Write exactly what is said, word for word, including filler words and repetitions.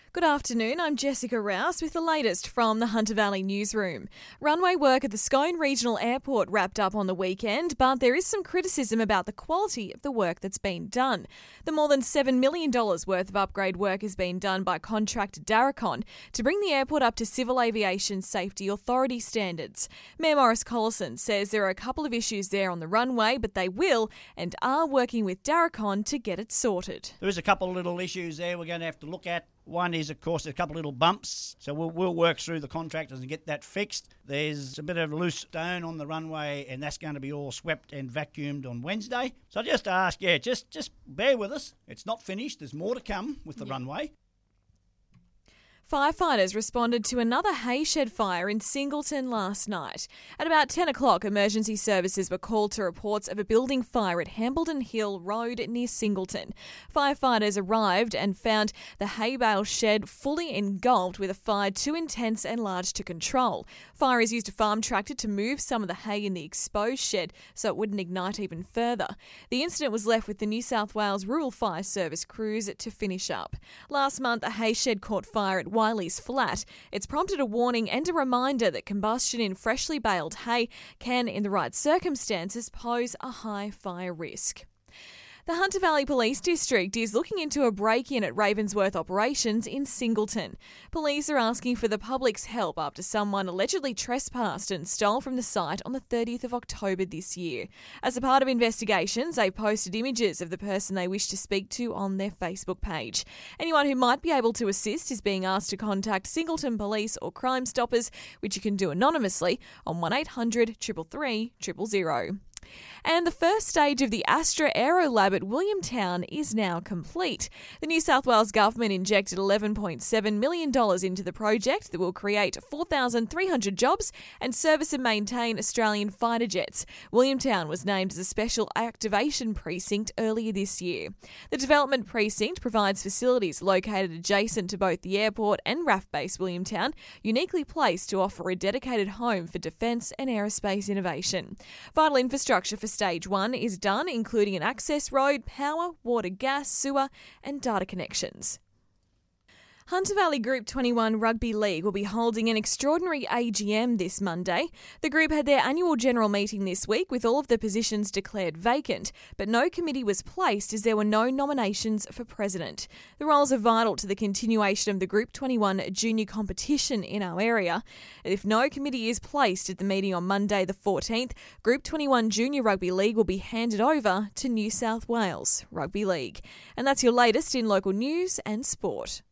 Good afternoon, I'm Jessica Rouse with the latest from the Hunter Valley newsroom. Runway work at the Scone Regional Airport wrapped up on the weekend, but there is some criticism about the quality of the work that's been done. The more than seven million dollars worth of upgrade work has been done by contractor Darracon to bring the airport up to Civil Aviation Safety Authority standards. Mayor Maurice Collison says there are a couple of issues there on the runway, but they will and are working with Darracon to get it sorted. There is a couple of little issues there we're going to have to look at. One is, of course, a couple of little bumps, so we'll, we'll work through the contractors and get that fixed. There's a bit of loose stone on the runway, and that's going to be all swept and vacuumed on Wednesday. So I just ask, yeah, just, just bear with us. It's not finished. There's more to come with the yeah. runway. Firefighters responded to another hay shed fire in Singleton last night. At about ten o'clock, emergency services were called to reports of a building fire at Hambledon Hill Road near Singleton. Firefighters arrived and found the hay bale shed fully engulfed with a fire too intense and large to control. Fires used a farm tractor to move some of the hay in the exposed shed so it wouldn't ignite even further. The incident was left with the New South Wales Rural Fire Service crews to finish up. Last month, a hay shed caught fire at Wiley's Flat. It's prompted a warning and a reminder that combustion in freshly baled hay can, in the right circumstances, pose a high fire risk. The Hunter Valley Police District is looking into a break-in at Ravensworth operations in Singleton. Police are asking for the public's help after someone allegedly trespassed and stole from the site on the thirtieth of October this year. As a part of investigations, they posted images of the person they wish to speak to on their Facebook page. Anyone who might be able to assist is being asked to contact Singleton Police or Crime Stoppers, which you can do anonymously on one eight hundred, three three three, zero zero zero. And the first stage of the Astra Aero Lab at Williamtown is now complete. The New South Wales government injected eleven point seven million dollars into the project that will create four thousand three hundred jobs and service and maintain Australian fighter jets. Williamtown was named as a special activation precinct earlier this year. The development precinct provides facilities located adjacent to both the airport and R A F Base Williamtown, uniquely placed to offer a dedicated home for defence and aerospace innovation. Vital infrastructure for Stage one is done, including an access road, power, water, gas, sewer and data connections. Hunter Valley Group twenty-one Rugby League will be holding an extraordinary A G M this Monday. The group had their annual general meeting this week with all of the positions declared vacant, but no committee was placed as there were no nominations for president. The roles are vital to the continuation of the Group twenty-one junior competition in our area. If no committee is placed at the meeting on Monday the fourteenth, Group twenty-one Junior Rugby League will be handed over to New South Wales Rugby League. And that's your latest in local news and sport.